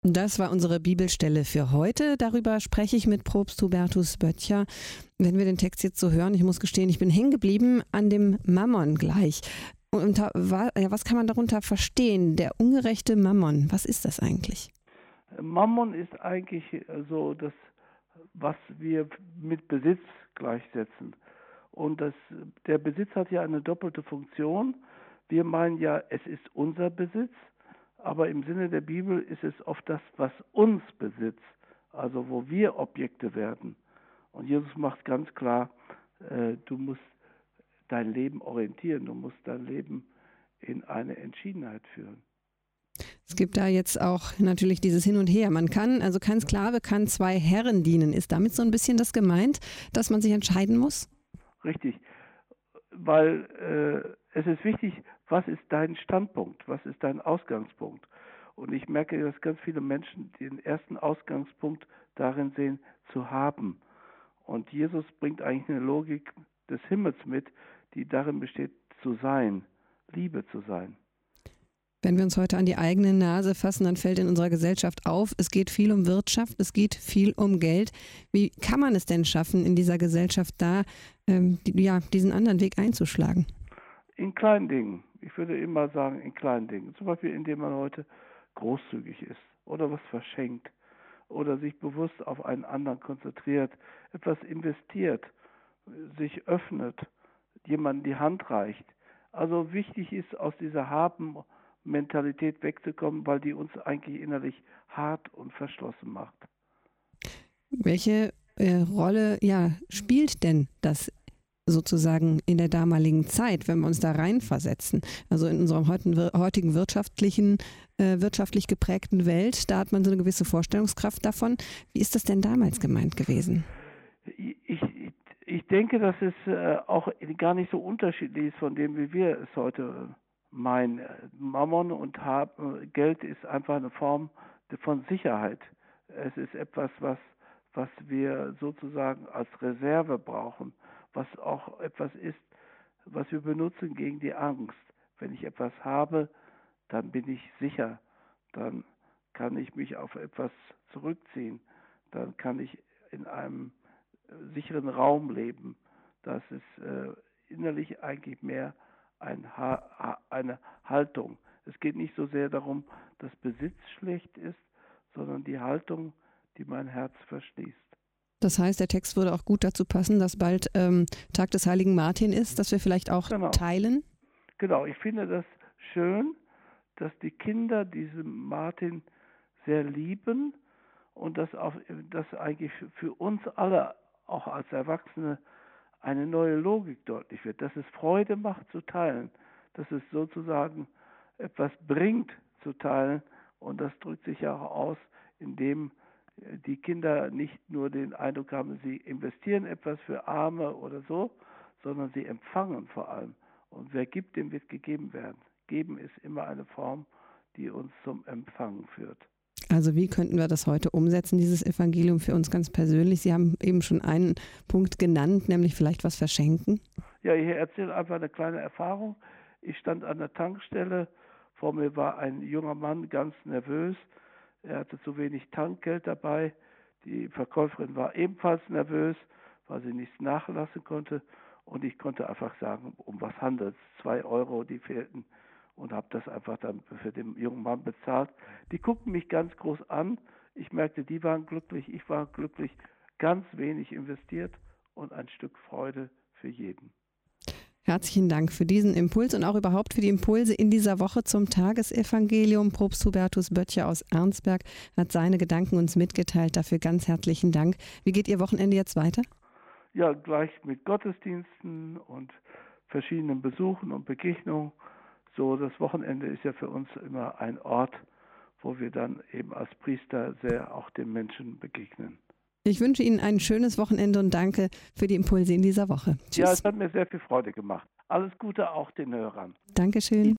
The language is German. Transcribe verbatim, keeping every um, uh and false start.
Das war unsere Bibelstelle für heute. Darüber spreche ich mit Propst Hubertus Böttcher. Wenn wir den Text jetzt so hören, ich muss gestehen, ich bin hängen geblieben an dem Mammon gleich. Und ja, was kann man darunter verstehen? Der ungerechte Mammon, was ist das eigentlich? Mammon ist eigentlich so das, was wir mit Besitz gleichsetzen. Und das, der Besitz hat ja eine doppelte Funktion. Wir meinen ja, es ist unser Besitz, aber im Sinne der Bibel ist es oft das, was uns besitzt, also wo wir Objekte werden. Und Jesus macht ganz klar, äh, du musst dein Leben orientieren, du musst dein Leben in eine Entschiedenheit führen. Es gibt da jetzt auch natürlich dieses Hin und Her. Man kann, also kein Sklave kann zwei Herren dienen. Ist damit so ein bisschen das gemeint, dass man sich entscheiden muss? Richtig, weil äh, es ist wichtig, was ist dein Standpunkt, was ist dein Ausgangspunkt? Und ich merke, dass ganz viele Menschen den ersten Ausgangspunkt darin sehen, zu haben. Und Jesus bringt eigentlich eine Logik des Himmels mit, die darin besteht, zu sein, Liebe zu sein. Wenn wir uns heute an die eigene Nase fassen, dann fällt in unserer Gesellschaft auf, es geht viel um Wirtschaft, es geht viel um Geld. Wie kann man es denn schaffen, in dieser Gesellschaft da ähm, die, ja, diesen anderen Weg einzuschlagen? In kleinen Dingen. Ich würde immer sagen, in kleinen Dingen. Zum Beispiel, indem man heute großzügig ist oder was verschenkt oder sich bewusst auf einen anderen konzentriert, etwas investiert, sich öffnet, jemandem die Hand reicht. Also wichtig ist, aus dieser Haben-Mentalität wegzukommen, weil die uns eigentlich innerlich hart und verschlossen macht. Welche äh, Rolle ja, spielt denn das sozusagen in der damaligen Zeit, wenn wir uns da reinversetzen? Also in unserer heutigen wirtschaftlichen, äh, wirtschaftlich geprägten Welt, da hat man so eine gewisse Vorstellungskraft davon. Wie ist das denn damals gemeint gewesen? Ich, ich, ich denke, dass es äh, auch gar nicht so unterschiedlich ist von dem, wie wir es heute meinen. Mammon und Haben, Geld ist einfach eine Form von Sicherheit. Es ist etwas, was, was wir sozusagen als Reserve brauchen, was auch etwas ist, was wir benutzen gegen die Angst. Wenn ich etwas habe, dann bin ich sicher, dann kann ich mich auf etwas zurückziehen, dann kann ich in einem sicheren Raum leben. Das ist äh, innerlich eigentlich mehr ein ha- eine Haltung. Es geht nicht so sehr darum, dass Besitz schlecht ist, sondern die Haltung, die mein Herz verschließt. Das heißt, der Text würde auch gut dazu passen, dass bald ähm, Tag des heiligen Martin ist, dass wir vielleicht auch genau. teilen? Genau, ich finde das schön, dass die Kinder diesen Martin sehr lieben und dass, auch, dass eigentlich für uns alle, auch als Erwachsene, eine neue Logik deutlich wird, dass es Freude macht zu teilen, dass es sozusagen etwas bringt zu teilen und das drückt sich ja auch aus, indem die Kinder nicht nur den Eindruck haben, sie investieren etwas für Arme oder so, sondern sie empfangen vor allem. Und wer gibt, dem wird gegeben werden. Geben ist immer eine Form, die uns zum Empfangen führt. Also wie könnten wir das heute umsetzen, dieses Evangelium für uns ganz persönlich? Sie haben eben schon einen Punkt genannt, nämlich vielleicht was verschenken. Ja, ich erzähle einfach eine kleine Erfahrung. Ich stand an der Tankstelle, vor mir war ein junger Mann ganz nervös. Er hatte zu wenig Tankgeld dabei. Die Verkäuferin war ebenfalls nervös, weil sie nichts nachlassen konnte. Und ich konnte einfach sagen, um was handelt es? Zwei Euro, die fehlten. Und habe das einfach dann für den jungen Mann bezahlt. Die guckten mich ganz groß an. Ich merkte, die waren glücklich, ich war glücklich. Ganz wenig investiert und ein Stück Freude für jeden. Herzlichen Dank für diesen Impuls und auch überhaupt für die Impulse in dieser Woche zum Tagesevangelium. Propst Hubertus Böttcher aus Arnsberg hat seine Gedanken uns mitgeteilt. Dafür ganz herzlichen Dank. Wie geht Ihr Wochenende jetzt weiter? Ja, gleich mit Gottesdiensten und verschiedenen Besuchen und Begegnungen. So, das Wochenende ist ja für uns immer ein Ort, wo wir dann eben als Priester sehr auch den Menschen begegnen. Ich wünsche Ihnen ein schönes Wochenende und danke für die Impulse in dieser Woche. Tschüss. Ja, es hat mir sehr viel Freude gemacht. Alles Gute auch den Hörern. Dankeschön.